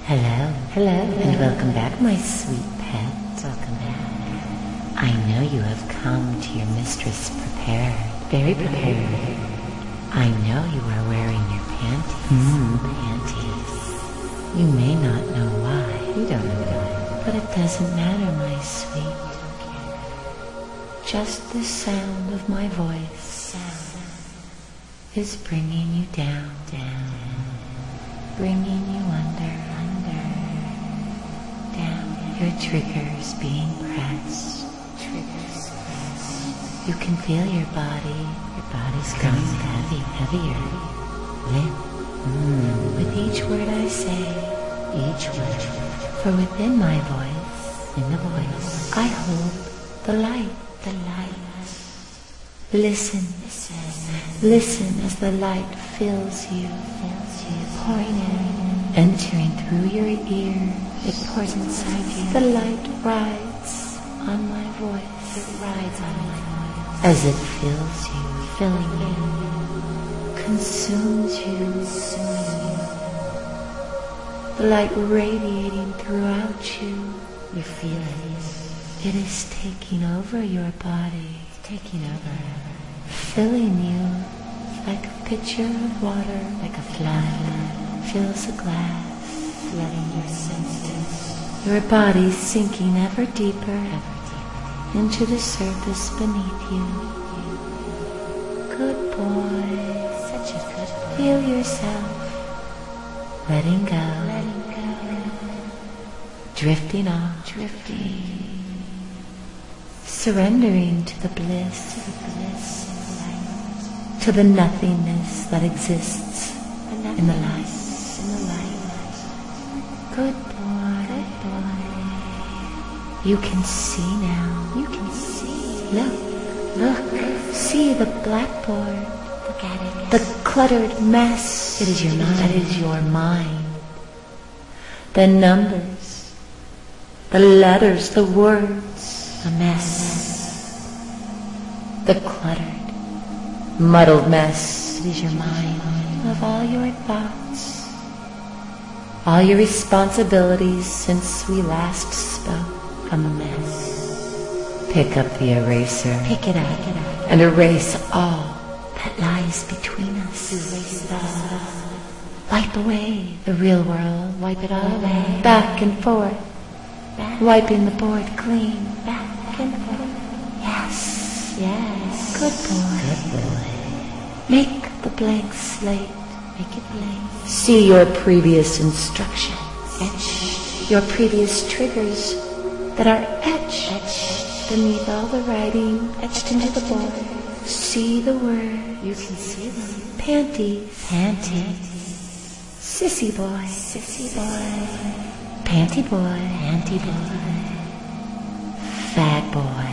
Hello, and welcome back, my sweet pet. Welcome back. I know you have come to your mistress prepared, very prepared. I know you are wearing your panties. Panties. You may not know why. You don't know why. But it doesn't matter, my sweet. Just the sound of my voice is bringing you down, bringing you under, down. Your triggers being pressed. You can feel your body. Your body's going heavier. Limp. With each word I say, each word. For within my voice, in the voice, I hold the light. Listen as the light fills you, pouring in, entering through your ear. It pours inside you. The light rides on my voice. It rides on my voice as it fills you, filling you, consumes you. The light radiating throughout you. You feel it. It is taking over your body. Taking over, filling you like a pitcher of water, like a flood fills a glass, flooding your senses. Your body sinking ever deeper into the surface beneath you. Good boy, such a good boy. Feel yourself letting go, drifting off, surrendering to the bliss, to the nothingness that exists in the light. Good boy. You can see now. You can see. Look. See the blackboard. Look at it. The cluttered mess. It is your mind. That is your mind. The numbers, the letters, the words. A mess. The cluttered, muddled mess. It is your mind of all your thoughts, all your responsibilities since we last spoke. A mess. Pick up the eraser. Pick it up. And erase all that lies between us. Erase it all. Wipe away the real world. Wipe it all away. Back and forth. Wiping the board clean. Back and forth. Yes. Good boy. Make the blank slate. Make it blank. See your previous instructions. Etch your previous triggers that are etched beneath all the writing, etched into the board. See the word. You can see them. Panties. Sissy boy. Panty boy. Fat boy.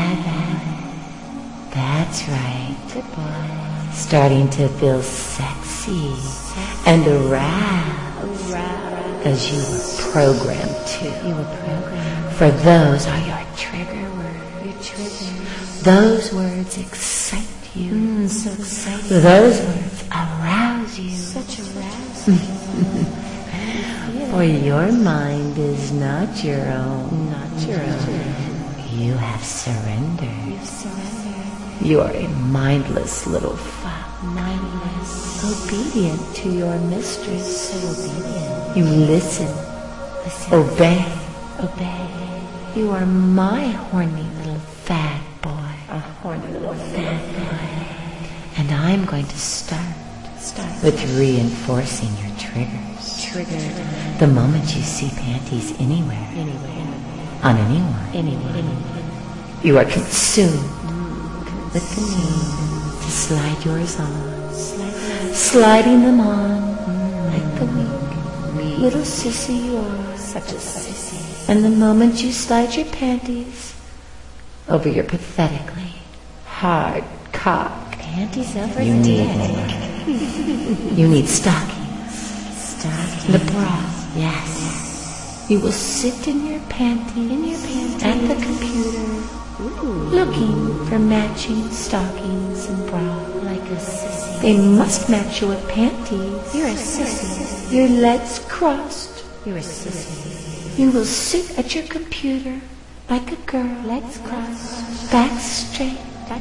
That's right. Good boy. Starting to feel sexy and aroused as you were programmed to. For those are your trigger words. Those words excite you. So exciting. Those words arouse you. Such arousal. For your mind is not your own. You have surrendered. You are a mindless little fox. Obedient to your mistress. So obedient. You listen. Obey. You are my horny little fat boy. A horny little fat boy. And I'm going to start with reinforcing your triggers. The moment you see panties anywhere. On anyone. You are consumed with the need to slide yours on. Sliding them on like the weak little sissy you are. Such a sissy. And the moment you slide your panties over your pathetically hard cock, panties over you need stockings. The bra. Yes. You will sit in your panties at the computer, looking for matching stockings and bra. Like a sissy. They must match your panties. You're a sissy. Your legs crossed You're a sissy. You will sit at your computer like a girl, legs crossed, back straight,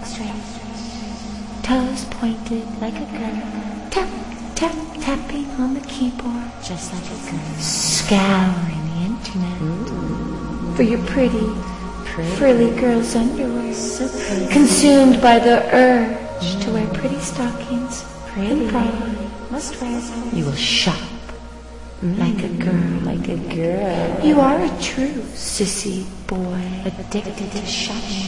toes pointed like a girl, tap, tap, tapping on the keyboard, just like a girl, scouring the internet for your pretty, frilly girl's underwear, so pretty. Consumed by the urge to wear pretty stockings, and bra, must wear. You will shop like a girl, You are a true sissy boy, addicted to shopping.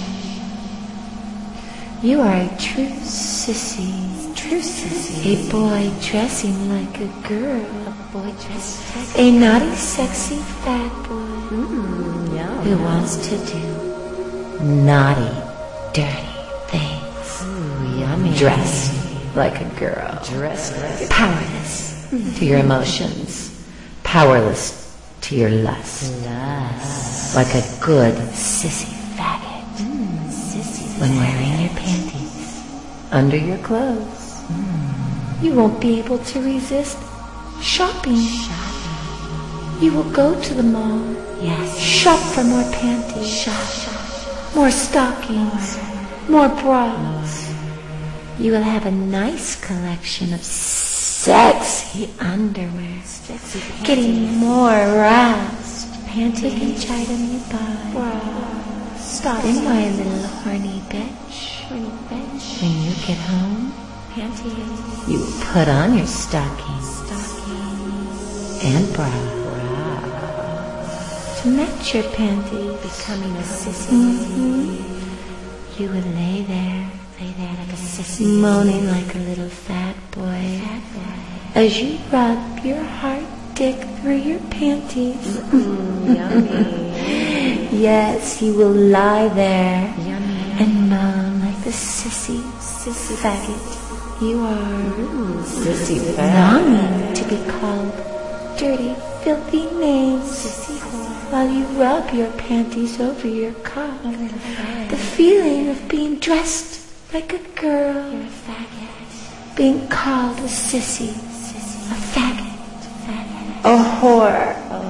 You are a true sissy, a boy dressing like a girl, a naughty, sexy, fat boy who wants to do naughty, dirty things. Dressed like a girl, powerless to your emotions. Powerless to your lust. Like a good sissy faggot. When wearing your panties under your clothes. You won't be able to resist shopping. You will go to the mall. Yes. Shop for more panties. More stockings. More bras. You will have a nice collection of sexy underwear, getting more aroused, panties with each item you buy. Stop in my little horny bitch. When you get home, panties. You will put on your stockings and bra to match your panties. Becoming a sissy. You would lay there like a sissy, moaning like a little fat boy, as you rub your hard dick through your panties. Yummy. Yes, you will lie there and moan like the sissy faggot you are. Sissy faggot. Longing to be called dirty, filthy names while you rub your panties over your cock. The feeling of being dressed like a girl, you're a faggot. Being called a sissy, a faggot, a whore.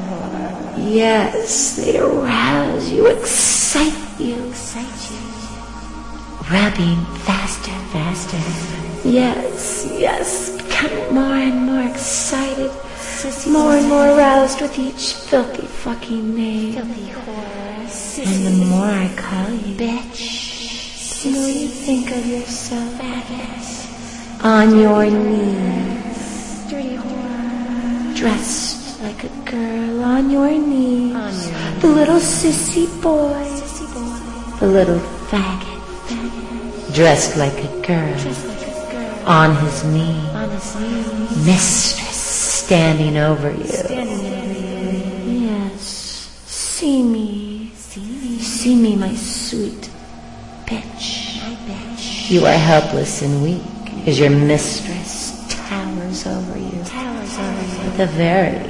Yes, they arouse you, excite you. Rubbing faster. Yes, becoming more and more excited, more and more aroused with each filthy fucking name. Filthy whore, and the more I call you bitch, the more you think of yourself on your knees, dirty whore, dressed like a girl on your knees, the little sissy boy, the little faggot, dressed like a girl, on his knees, mistress standing over you. Yes, see me, my sweet bitch. You are helpless and weak as your mistress towers over you with a very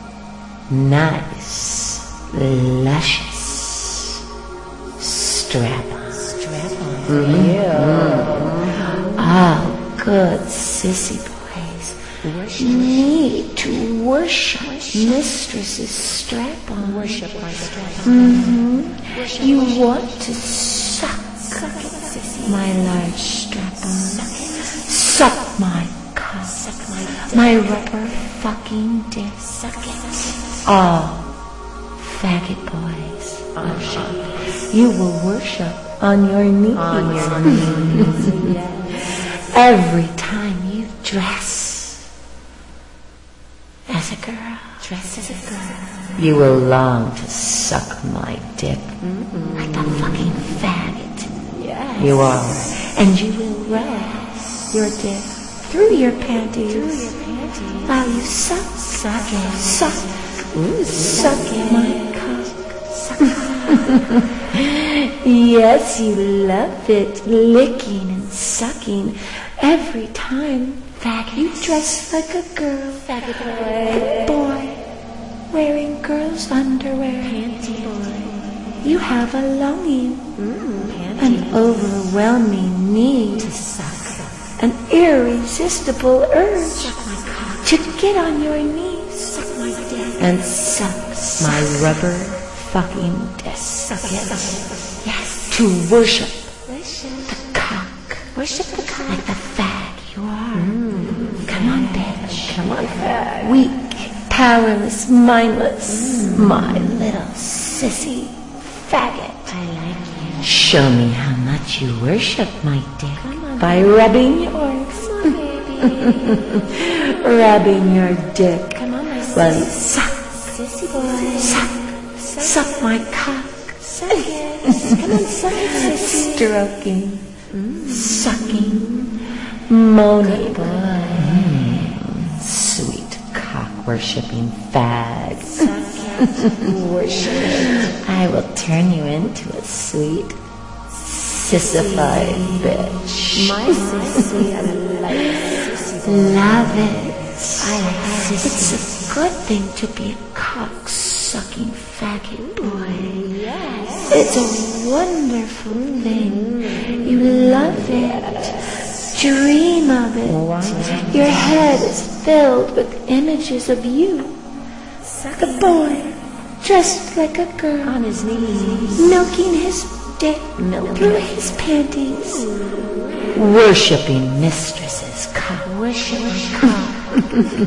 nice, luscious strap-on. Oh, good sissy boys need to worship mistress's strap-on. Worship my strap-on. You want to suck my large strap-on. Suck my cock. My rubber fucking dick. All faggot boys worship. You will worship on your knees. Every time you dress as a girl. You will long to suck my dick like a fucking faggot. Yes. You are. And you will rub your dick through your panties while you suck my cock. Yes, you love it, licking and sucking every time. Faggot. You dress like a girl. Faggot boy. Wearing girls' underwear. Panty boy. You have a longing. An overwhelming need to suck. An irresistible urge to get on your knees. and suck my rubber fucking dick. Suck it. Yes. To worship Worship. the cock. Worship the cock. Like the fag you are. Come on, bitch. Come on, fag. Weak, powerless, mindless. My little sissy faggot. I like you. Show me how much you worship my dick Come on, by rubbing yours. Come on, baby. Rubbing your dick Come on, my while you sissy. suck, Sissy boy. suck my cock. Suck it. Come on, suck it, sissy. Stroking, sucking, moaning. Sweet cock-worshipping fag. Suck it. Worship it. I will turn you into a sweet, sissified bitch. My sissy. I like sissy. Love it. I like sissy. It's a good thing to be a cock-sucking faggot boy. Yes. It's a wonderful thing. You love it. Dream of it. Your head is filled with images of you. Suck The boy, dressed like a girl, on his knees. milking his dick through his panties. Worshipping mistresses, cock. Worship cock.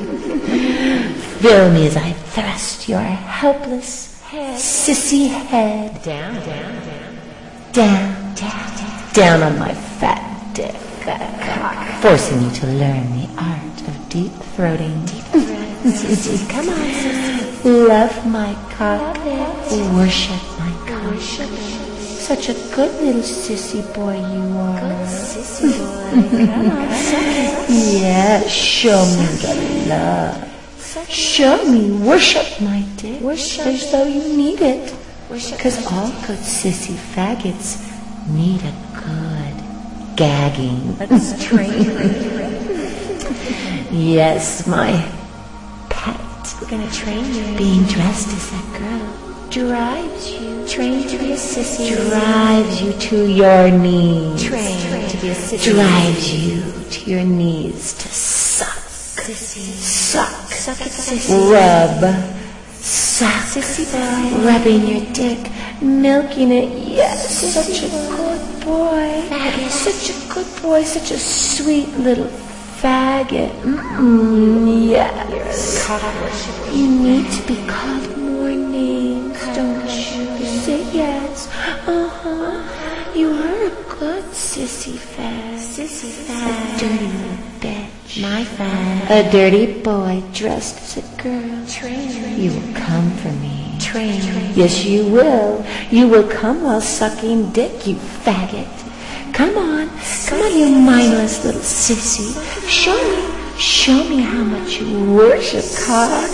Fill me as I thrust your helpless, Head. sissy head Down. down on my fat dick, forcing you to learn the art of deep throating. Sissy. Come on, sissy. Love my cock, worship my cock. Worship it. Such a good little sissy boy you are. Sissy boy. Come on, suck it. Yeah, show me the love. Suck it. Show me, worship my dick Worship as though you need it. Worship Because it. all good sissy faggots need a good gagging. Let's train. Yes, my pet. We're gonna train you. Being dressed as a girl Drives you. Train to be a sissy. drives you to your knees. Train to be a sissy. Drives you to your knees to suck, Sissy. suck, Suck it, sissy. rub, suck, Sissy boy. rubbing your dick, milking it. Yes, such a good boy. Faggot. Such a good boy, such a sweet little faggot. Yes. Cock worship. You need to be called more names, don't you? Say yes. You are a good sissy fag. Sissy A fag. dirty little bitch. My fag. A dirty boy dressed as a girl. Train. You will come for me. Train. Yes, you will. You will come while sucking dick, you faggot. Come on, you mindless little sissy. Show me how much you worship cock.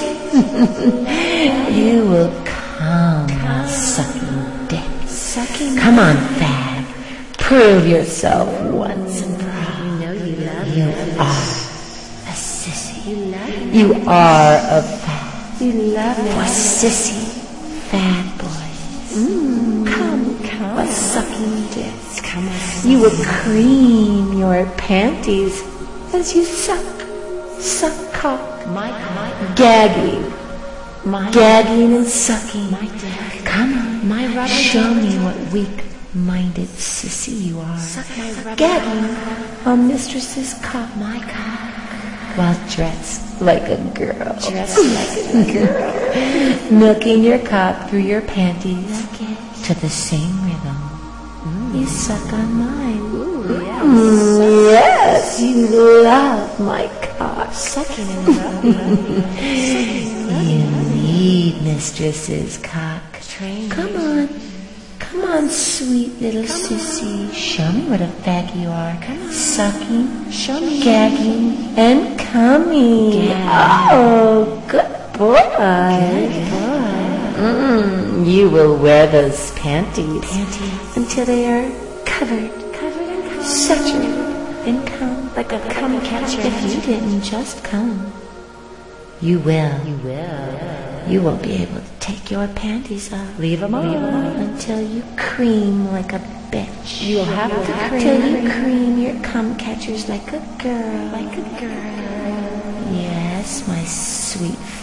You will come while sucking dick. Sucking. Come on, fag. Prove yourself once and for all. You know you love You it. are a sissy. You love it. You are a fag. You love For it. sissy fag boys. Come while sucking dick. Come on. You will cream your panties as you suck cock, gagging and sucking. My dick. Come on, My rubber show dick. me what weak-minded sissy you are. Suck my rubber. Gagging on mistress's cock, My cock. while dressed like a girl. Dressed like a girl. Milking your cock through your panties Suck it. to the same rhythm. You suck on mine. Ooh, yeah. Yes, you love my cock. Sucking and rubbing. You need mistress's cock. Train. Come on, sweet little sissy. Show me what a fag you are. Sucking, Show me. gagging, and coming. Gag. Oh, good boy. Good boy. You will wear those panties Panties. until they are covered, Covered in cum. saturated in cum. Like a cum catcher. If you didn't just come, you will. You won't be able to take your panties off. Leave 'em on. Until you cream like a bitch. You'll have to cream. Till you cream your cum catchers like a girl. Like a girl. Yes, my sweet fag.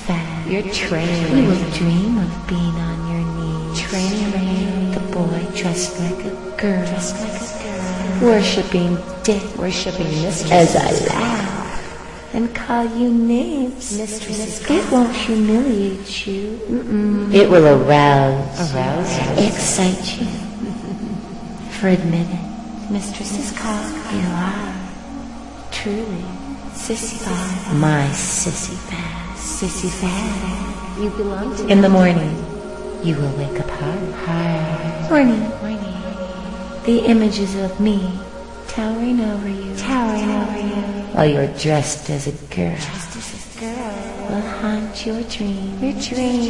You're trained. You will dream of being on your knees. Training the boy dressed like a girl. Worshipping Dick. Worshipping Mistress. As I laugh and call you names. Mistresses. It won't humiliate you. It will arouse you. Excite you. For admit it, Mistresses Cock, you are truly Sissy Fad. My Sissy Fad. Sissy Fad. You belong to. In the morning, you will wake up hard. Morning. The images of me towering over you. While you're dressed as a girl. Will haunt your dreams.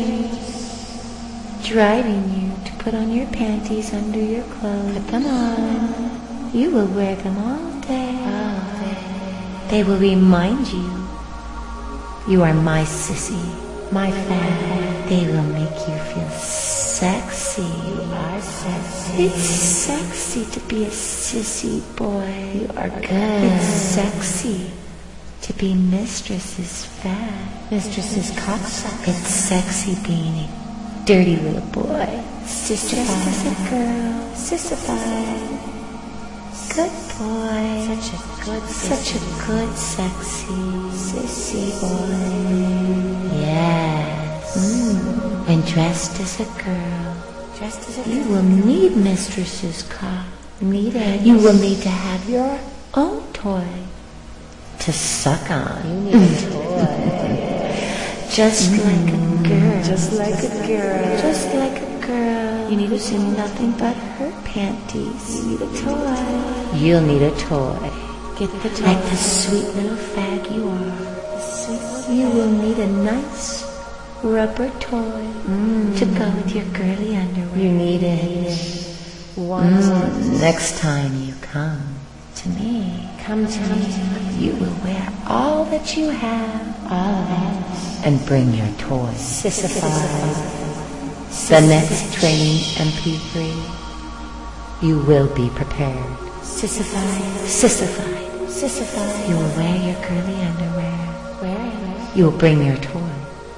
Driving you to put on your panties under your clothes. Put them on. You will wear them all day. They will remind you are my sissy, my fan. They will make you feel sexy. You are sexy. It's sexy to be a sissy boy. You are good. It's sexy to be Mistress's fad. Mistress's cocksucker. It's sexy being a dirty little boy. Sissified. Just as a girl. Sissified. Good boy. Such a good sexy sissy boy. Yes. When dressed as a girl, you will need Mistress's cock. You will need to have your own toy to suck on. You need a toy. Just like a girl. Just like a girl. You need to see nothing but her panties. You need a toy. You'll need a toy. Get the toy. Like the sweet little fag you are. You will need a nice rubber toy to go with your girly underwear. You need it. Next time you come to me, you will wear all that you have, and bring your toys. Sissified. The next training MP3, you will be prepared. Sissified. You will wear your girly underwear. You will bring your toy.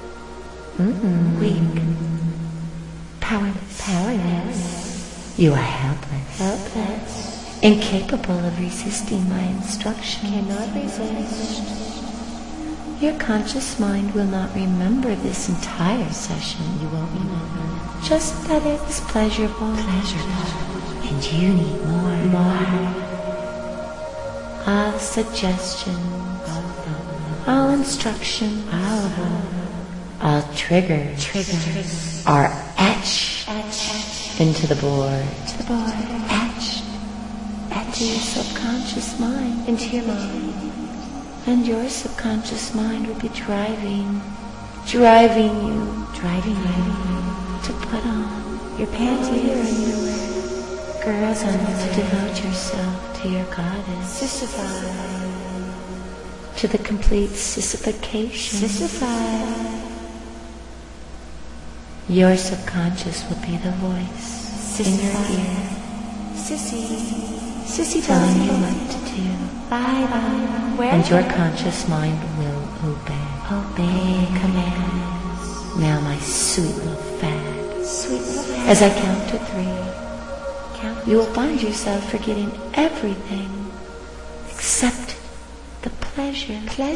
Weak. Powerless. You are helpless. Incapable of resisting my instruction. Cannot resist. Your conscious mind will not remember this entire session. You won't remember. Just that it was pleasurable. And you need more. All suggestion. All instruction. All triggers are etched into the board. Etched to your subconscious mind. Into your mind. And your subconscious mind will be driving you to put on your panties or underwear. Girls, to devote yourself to your goddess. Sissified. To the complete sissification. Sissified. Your subconscious will be the voice in your ear. Sissy telling you what to do. And your conscious mind will obey commands. Now my sweet little fag. As I count to 3, you will find yourself forgetting everything except the pleasure.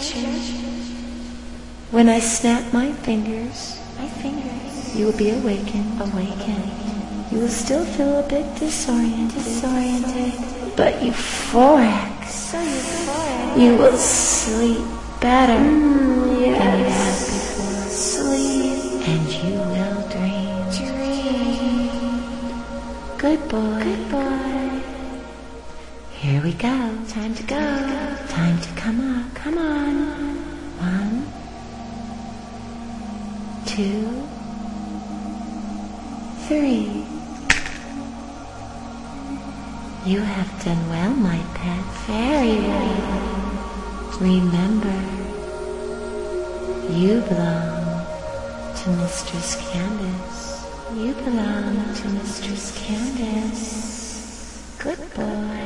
When I snap my fingers, you will be awakened. You will still feel a bit disoriented, but euphoric. You will sleep better than you have before. Sleep, and you will dream. Good boy. Here we go. Time to go. Time to come up. Come on. 1, 2, 3. You have done well, my pet. Very well. Remember, you belong to Mistress Candace. Good boy.